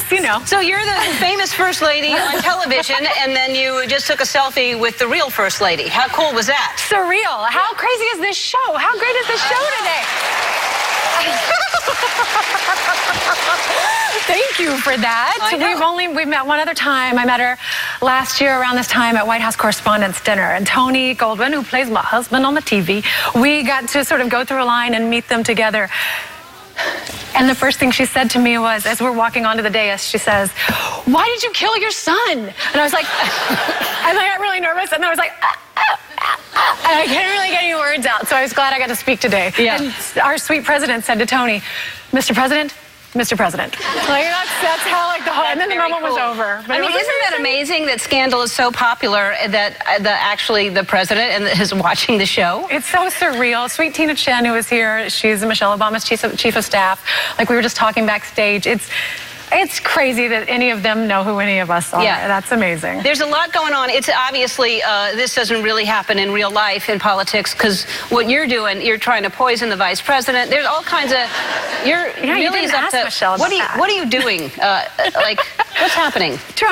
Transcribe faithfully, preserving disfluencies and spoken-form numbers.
you know. So you're the famous First Lady on television, and then you just took a selfie with the real First Lady. How cool was that? Surreal. How crazy is this show? How great is this show today? Thank you for that. We've only we've met one other time. I met her last year around this time at White House Correspondents' Dinner. And Tony Goldwyn, who plays my husband on the T V, we got to sort of go through a line and meet them together. And the first thing she said to me was, as we're walking onto the dais, she says, "Why did you kill your son?" And I was like, and I got really nervous, and I was like, ah, ah, ah, ah. And I can't really get any words out. So I was glad I got to speak today. Yeah. And our sweet president said to Tony, "Mister President, Mister President." Like, that's, that's how, like, the whole, and then the moment cool. was over. But I mean, isn't that amazing that Scandal is so popular that uh, the actually the president and is watching the show? It's so surreal. Sweet Tina Chen, who is here, she's Michelle Obama's chief of, chief of staff. Like, we were just talking backstage. It's it's crazy that any of them know who any of us are. Yeah. That's amazing. There's a lot going on. It's obviously, uh, this doesn't really happen in real life in politics, because what you're doing, you're trying to poison the vice president. There's all kinds of, you're Yeah, really you didn't up ask to, Michelle what, are you, about that. what are you doing? Uh, like, what's happening?